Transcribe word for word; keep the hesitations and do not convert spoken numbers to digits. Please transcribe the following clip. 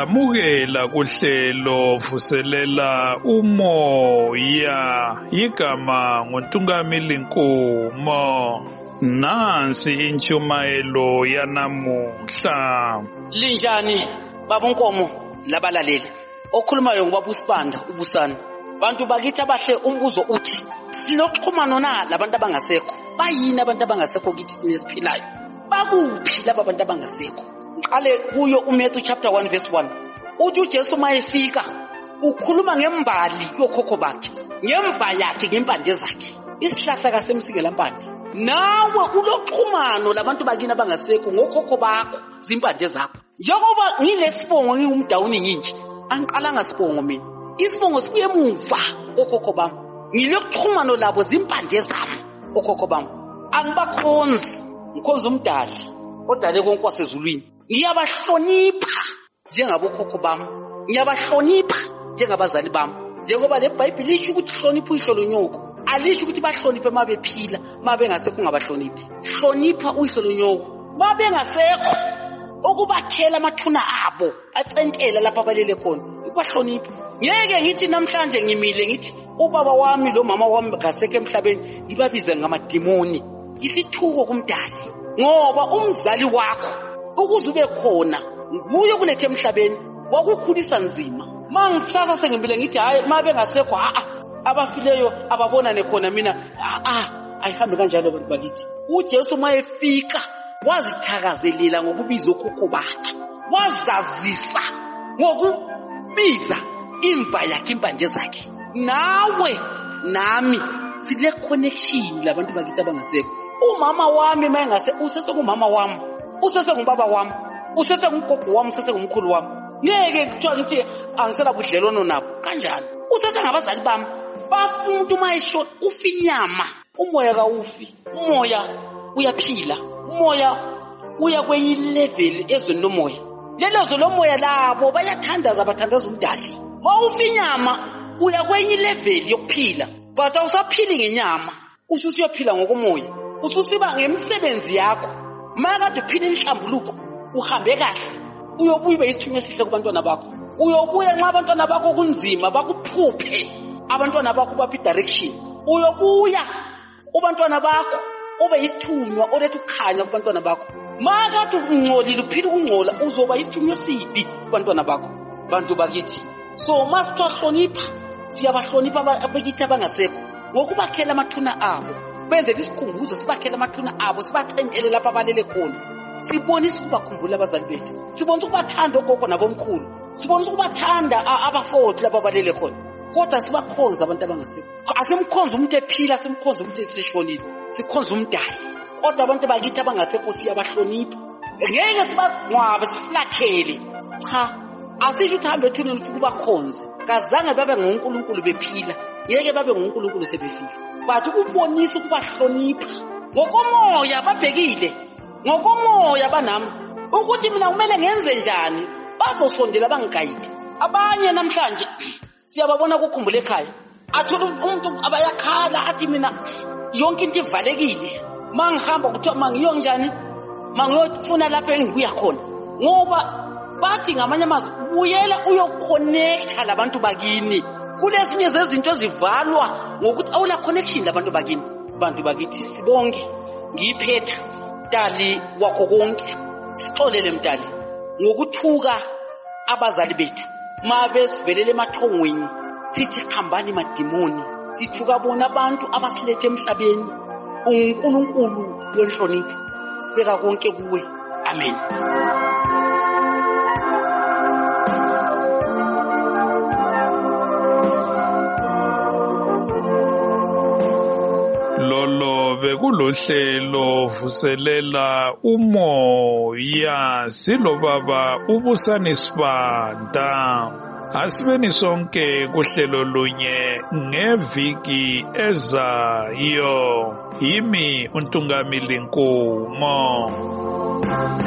Siyalamukela kuhlelo vuselela umoya igama nguNtungamili Nkomo. Nansi intshumayelo yanamuhla. Linjani baba Nkomo labalaleli. Okhulumayo ngubaba uSibanda ubusana. Bantu bakithi abahle umbuzo uthi siloxhumano na labantu abangasekho? Bayini abantu abangasekho kithi nesiphilayo? Bakuphi laba abantu abangasekho? Qale kuyo uMatthew chapter one verse one. Uthi uJesu mayefika ukhuluma ngembali yokhokho bakhe, ngemva yakhe, ngempande zakhe. Isihlahla kasemsikela mpande. Nawe uloxhumano labantu bakini abangasekho ngokhokho bakho, zimpande zakho. Njengoba ngilesibongo ngingumdawuni nginje, angiqalanga sibongo mina. Isibongo sibuye emuva kokhokho bami. Ngiloxhumano labo zimpande zami okhokho bami. Angibakhonzi, ngikhonza umdali odale konke wasezulwini. Ngiyabahlonipha njengabokhokho bami, ngiyabahlonipha njengabazali bami. Njengoba le Bhayibheli lisho ukuthi hlonipha uyihlolonyoko, alisho ukuthi bahloniphe mabephila, mabengasekho ungabahloniphi. Hlonipha uyihlolonyoko mabengasekho, okubakhela amathuna abo acentela lapha balele khona, ukubahlonipha. Ngeke ngithi namhlanje ngimile ngithi ubaba wami lo mama wami ngasekho emhlabeni ngibabize ngamadimoni. Isithuko kumdali, ngoba umzali wakho ukuze ube khona nguye kulethe emhlabeni, wakukhulisa nzima. Mangisasa sengibile ngithi hayi mabe ngasekho a a abafileyo ababonane khona mina a a ayihambe kanjalo abantu bakithi. uJesu mayefika wazithakazelela ngokubiza okhokho bakhe, wazazisa ngokubiza imva yakhe, impande zakhe. Nawe nami sile connection labantu bakithi abangasekho. Umama wami mayengase usese ngumama wami, usese ngubaba wami, usese ngumgogo wami, usese ngumkhulu wami. Ngeke kuthiwa ngithi angisela budlelwano nabo. Kanjani? Usese ngabazali bami. Bafuna mayisho ufinyama, umoya kawufi. Umoya uyaphila. Umoya uya kwenye level ezweni lomoya. Lelo zwe lomoya labo bayathandaza, bathandaza umdali. Mawufinyama uya kwenye level yokuphila. But awusaphili ngenyama, ususiyophila ngokomoya. Ususiba ngemisebenzi yakho. Makade uphila inhlambuluko, uhambe kahle, uyobuya ube isithunywa esihle kubantwana bakho. Uyobuya nxa abantwana bakho kunzima bakuphuphe, abantwana bakho baphi direction. Uyobuya ubantwana bakho ube isithunywa olethe ukukhanya kubantwana bakho. Makade ungcolile uphila ukungcola, uzoba isithunywa esibi kubantwana bakho. Bantu bakithi, so masithiwa hlonipha, siyabahlonipha abakithi abangasekho ngokubakhela amathuna abo. Benze isikhumbuzo, sibakhela amathuna abo, sibacentele lapha abalele khona. Sibonisa ukubakhumbula abazali bethu, sibonisa ukubathanda ogogo nabomkhulu, sibonisa ukubathanda abafowethu lapha abalele khona. Kodwa sibakhonza abantu abangasekho. Asimkhonza umuntu ephila, simkhonza umuntu eseshonile, sikhonza umdali. Kodwa abantu bakithi abangasekho siyabahlonipha. Ngeke sibangcwabe siflathele. Cha, asisho ukuthi hambe ethuneni ufike ubakhonze. Kazange babe ngoNkulunkulu bephila, ngeke babe ngoNkulunkulu sebefile. Bathi ukubonisa ukubahlonipha ngokomoya babhekile, ngokomoya banami ukuthi mina kumele ngenze njani, bazosondela bangigayide. Abanye namhlanje siyababona ukukhumbula ekhaya, athola umuntu abayakhala athi mina yonke into ivalekile. Mangihamba kuthiwa mangiyo njani, mangiyofuna lapha engibuya khona, ngoba bathi ngamanye amazwi buyela uyoconnecta labantu bakini. Kulesinye zezinto ezivalwa ngokuthi awula connection labantu bakini. Bantu bakithi sibonge, ngiyiphetha mdali wakho konke. Sixolele mdali ngokuthuka abazali bethu mabe sivelele emathongweni, sithi khambani madimoni, sithuka bona abantu abasilethe emhlabeni. uNkulunkulu wenhlonipho, sibeka konke kuwe. Amen. Lolo bekulohlelo vuselela umoya, silo baba ubusani Sibanda. Asibeni sonke kuhlelo lunye ngeviki ezayo. Yimi uNtungamili Nkomo.